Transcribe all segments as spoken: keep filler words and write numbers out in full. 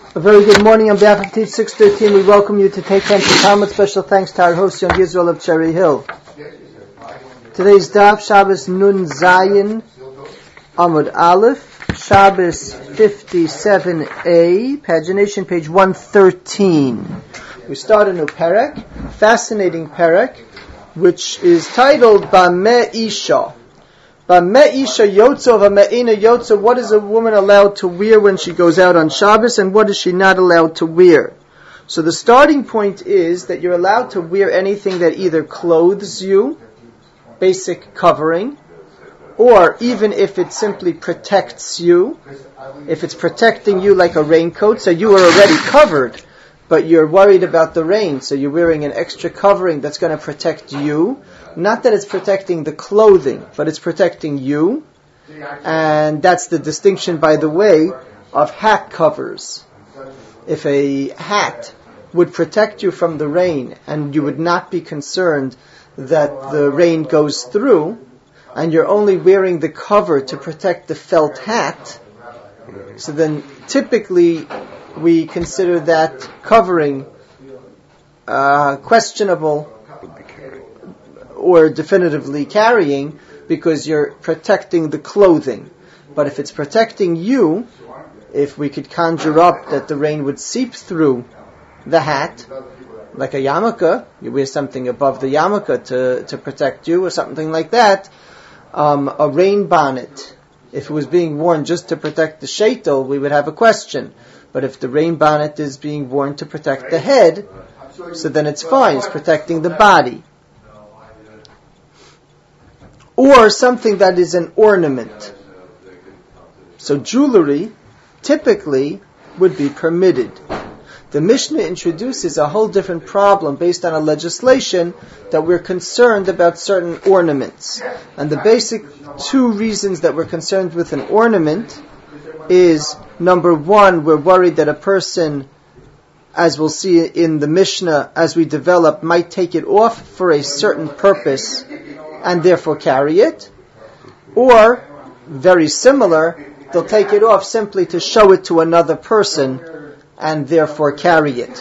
A very good morning on behalf of Teach six thirteen. We welcome you to take time to Talmud. Special thanks to our host, Young Israel of Cherry Hill. Today's daf, Shabbos Nun Zayin, Amud Aleph, Shabbos fifty-seven A, pagination page one thirteen. We start a new perek, fascinating perek, which is titled Bameh Isha. Bameh Isha Yotza v'Me'ena Yotza. What is a woman allowed to wear when she goes out on Shabbos, and what is she not allowed to wear? So the starting point is that you're allowed to wear anything that either clothes you, basic covering, or even if it simply protects you, if it's protecting you like a raincoat, so you are already covered, but you're worried about the rain, so you're wearing an extra covering that's going to protect you. Not that it's protecting the clothing, but it's protecting you. And that's the distinction, by the way, of hat covers. If a hat would protect you from the rain, and you would not be concerned that the rain goes through, and you're only wearing the cover to protect the felt hat, so then typically we consider that covering uh, questionable or definitively carrying, because you're protecting the clothing. But if it's protecting you, if we could conjure up that the rain would seep through the hat, like a yarmulke, you wear something above the yarmulke to, to protect you, or something like that, um, a rain bonnet, if it was being worn just to protect the sheitel, we would have a question. But if the rain bonnet is being worn to protect the head, so then it's fine, it's protecting the body. Or something that is an ornament. So jewelry typically would be permitted. The Mishnah introduces a whole different problem based on a legislation that we're concerned about certain ornaments. And the basic two reasons that we're concerned with an ornament is, number one, we're worried that a person, as we'll see in the Mishnah as we develop, might take it off for a certain purpose and therefore carry it. Or, very similar, they'll take it off simply to show it to another person and therefore carry it.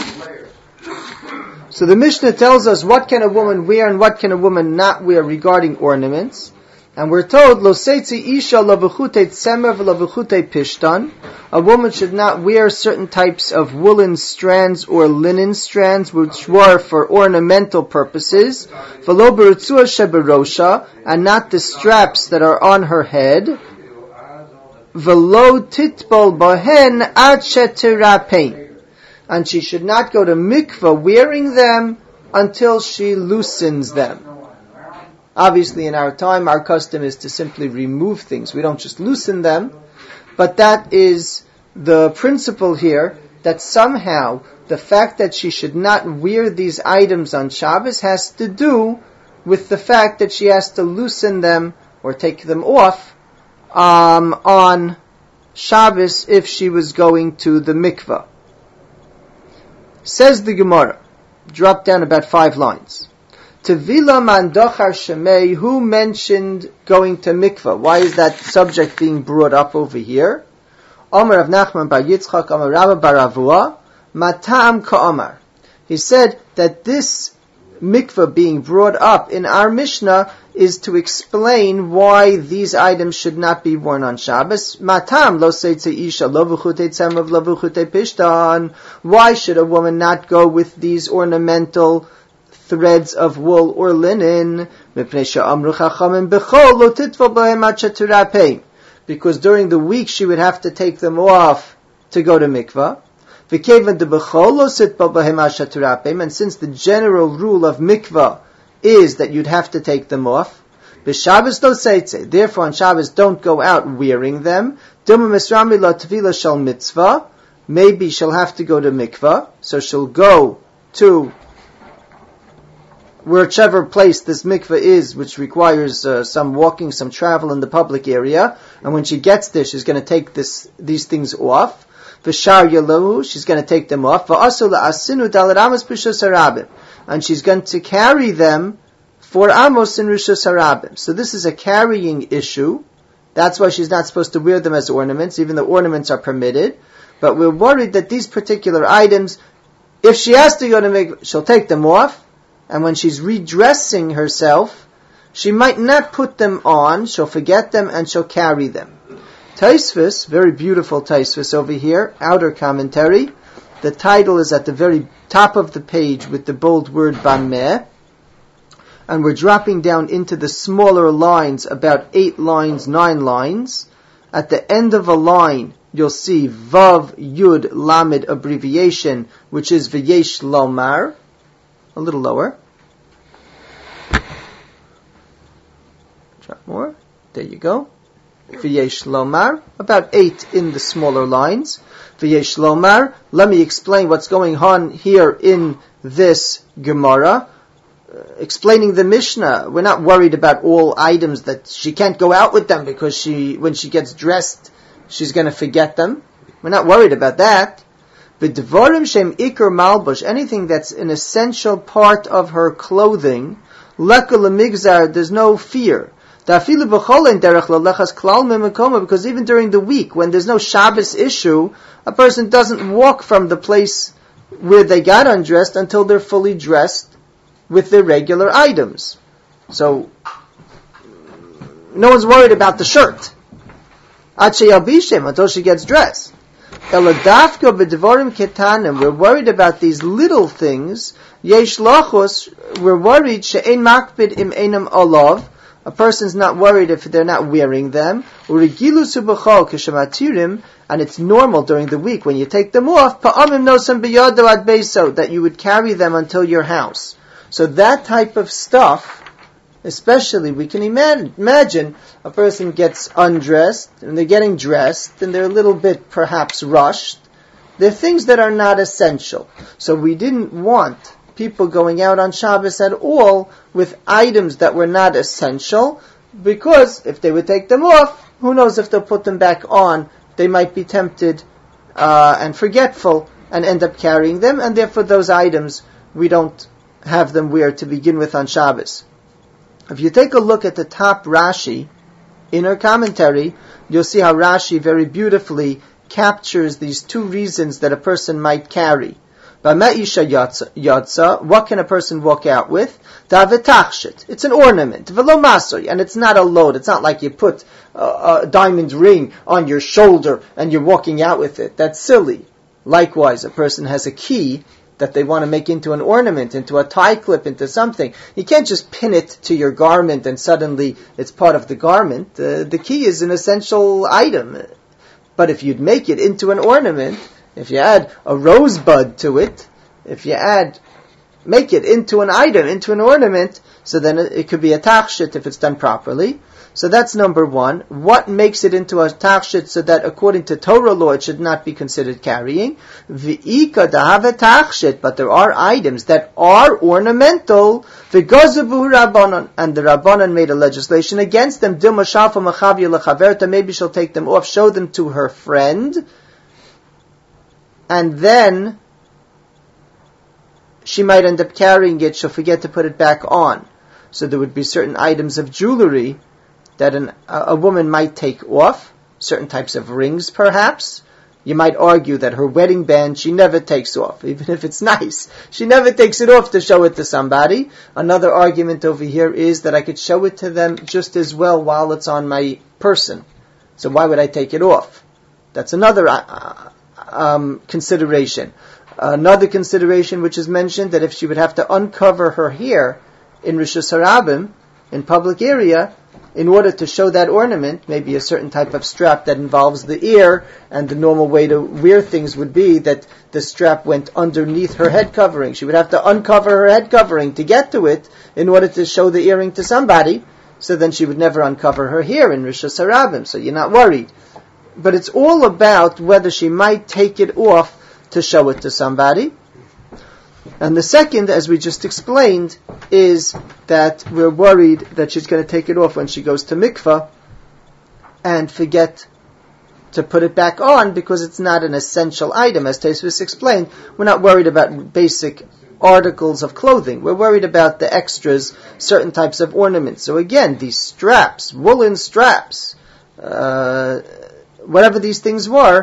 So the Mishnah tells us what can a woman wear and what can a woman not wear regarding ornaments. And we're told, Lo seitzi isha lo v'chutei tzemer v'lo v'chutei pishtan. A woman should not wear certain types of woolen strands or linen strands, which were for ornamental purposes. V'lo b'ritzua sheberosha, and not the straps that are on her head. V'lo titbol bohen ad shetirapein. And she should not go to mikvah wearing them until she loosens them. Obviously, in our time, our custom is to simply remove things. We don't just loosen them. But that is the principle here, that somehow the fact that she should not wear these items on Shabbos has to do with the fact that she has to loosen them or take them off um, on Shabbos if she was going to the mikvah. Says the Gemara, drop down about five lines. Tevila man dochar shemei, who mentioned going to mikvah? Why is that subject being brought up over here? Omer Rav Nachman bar Yitzchak, Omer Rabba bar Avua, matam ka'omar. He said that this mikvah being brought up in our Mishnah is to explain why these items should not be worn on Shabbos. Matam lo seitze isha lo v'chutei tzemer lo v'chutei pishtan. Why should a woman not go with these ornamental threads of wool or linen? Because during the week she would have to take them off to go to mikvah. And since the general rule of mikvah is that you'd have to take them off, therefore on Shabbos don't go out wearing them. Maybe she'll have to go to mikvah, so she'll go to whichever place this mikveh is, which requires uh, some walking, some travel in the public area. And when she gets there, she's going to take this these things off. V'shar yalahu, she's going to take them off. V'asul asinu dalad amos b'shus harabim, and she's going to carry them for amos in rishus harabim. So this is a carrying issue. That's why she's not supposed to wear them as ornaments, even though ornaments are permitted. but we're worried that these particular items, if she has to go to mikveh, she'll take them off, and when she's redressing herself, she might not put them on, she'll forget them, and she'll carry them. Taisvis, very beautiful Taisvis over here, outer commentary. The title is at the very top of the page with the bold word Bameh, and we're dropping down into the smaller lines, about eight lines, nine lines. At the end of a line, you'll see Vav Yud Lamed abbreviation, which is V'yesh Lomar, a little lower. Drop more. There you go. V'yesh Lomar, about eight in the smaller lines. V'yesh Lomar, let me explain what's going on here in this Gemara. Uh, explaining the Mishnah, we're not worried about all items that she can't go out with them because she, when she gets dressed, she's going to forget them. We're not worried about that. V'dvarim shem ikar malbush, anything that's an essential part of her clothing, leka lemigzar, there's no fear. Because even during the week, when there's no Shabbos issue, a person doesn't walk from the place where they got undressed until they're fully dressed with their regular items. So, no one's worried about the shirt until she gets dressed. We're worried about these little things. We're worried she'ein makpid im einam olav. A person's not worried if they're not wearing them. And it's normal during the week when you take them off, that you would carry them until your house. So that type of stuff, especially we can imagine, imagine a person gets undressed and they're getting dressed and they're a little bit perhaps rushed. They're things that are not essential. So we didn't want people going out on Shabbos at all with items that were not essential, because if they would take them off, who knows if they'll put them back on. They might be tempted uh, and forgetful and end up carrying them, and therefore those items we don't have them wear to begin with on Shabbos. If you take a look at the top Rashi in her commentary, you'll see how Rashi very beautifully captures these two reasons that a person might carry. What can a person walk out with? It's an ornament, and it's not a load. It's not like you put a, a diamond ring on your shoulder and you're walking out with it. That's silly. Likewise, a person has a key that they want to make into an ornament, into a tie clip, into something. You can't just pin it to your garment and suddenly it's part of the garment. Uh, the key is an essential item. But if you'd make it into an ornament, if you add a rosebud to it, if you add, make it into an item, into an ornament, so then it, it could be a tachshit if it's done properly. So that's number one. What makes it into a tachshit so that according to Torah law it should not be considered carrying? V'ika dahave tachshit, but there are items that are ornamental. V'gozavu rabbanon, and the rabbanon made a legislation against them. Dilma shalfa machavya lechaverta, maybe she'll take them off, show them to her friend, and then she might end up carrying it, she'll forget to put it back on. So there would be certain items of jewelry that an, a woman might take off, certain types of rings perhaps. You might argue that her wedding band she never takes off, even if it's nice. She never takes it off to show it to somebody. Another argument over here is that I could show it to them just as well while it's on my person. So why would I take it off? That's another uh, um, consideration. Another consideration which is mentioned, that if she would have to uncover her hair in Rishus Harabim, in public area, in order to show that ornament, maybe a certain type of strap that involves the ear, and the normal way to wear things would be that the strap went underneath her head covering. She would have to uncover her head covering to get to it in order to show the earring to somebody, so then she would never uncover her hair in Rishus Harabim, so you're not worried. But it's all about whether she might take it off to show it to somebody. And the second, as we just explained, is that we're worried that she's going to take it off when she goes to mikvah and forget to put it back on because it's not an essential item. As Tosfos explained, we're not worried about basic articles of clothing. We're worried about the extras, certain types of ornaments. So again, these straps, woolen straps, uh, whatever these things were,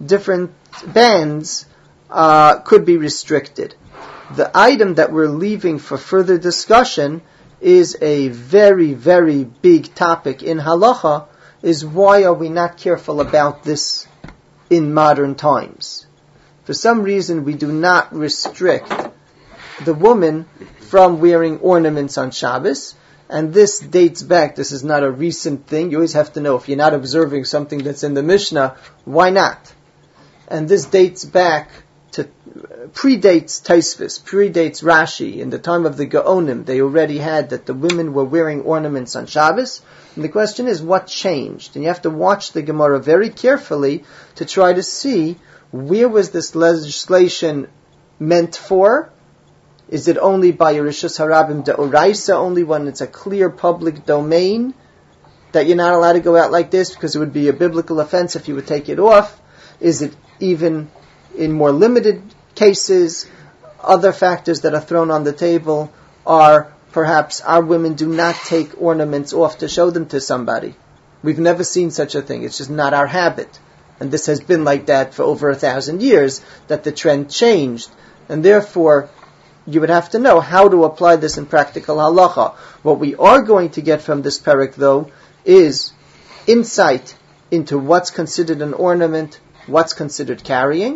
different bands uh, could be restricted. The item that we're leaving for further discussion is a very, very big topic in halacha, is why are we not careful about this in modern times? For some reason we do not restrict the woman from wearing ornaments on Shabbos, and this dates back, this is not a recent thing, you always have to know if you're not observing something that's in the Mishnah, why not? And this dates back to, predates Taisvis, predates Rashi. In the time of the Gaonim, they already had that the women were wearing ornaments on Shabbos, and the question is, what changed? And you have to watch the Gemara very carefully to try to see where was this legislation meant for. Is it only by Rishus Harabim De'oraisa, only when it's a clear public domain that you're not allowed to go out like this because it would be a biblical offense if you would take it off? Is it even in more limited cases? Other factors that are thrown on the table are perhaps our women do not take ornaments off to show them to somebody. We've never seen such a thing. It's just not our habit. And this has been like that for over a thousand years, that the trend changed. And therefore, you would have to know how to apply this in practical halacha. What we are going to get from this parak, though, is insight into what's considered an ornament, what's considered carrying,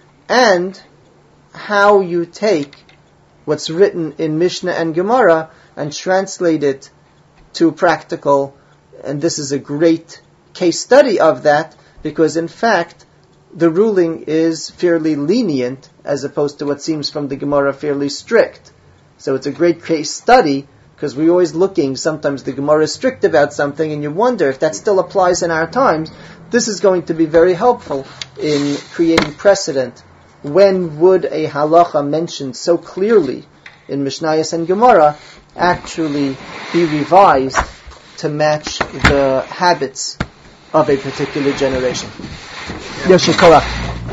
and how you take what's written in Mishnah and Gemara and translate it to practical. And this is a great case study of that, because in fact, the ruling is fairly lenient as opposed to what seems from the Gemara fairly strict. So it's a great case study, because we're always looking, sometimes the Gemara is strict about something and you wonder if that still applies in our times. This is going to be very helpful in creating precedent. When would a halacha mentioned so clearly in Mishnayos and Gemara actually be revised to match the habits of a particular generation? Yoshe Korach.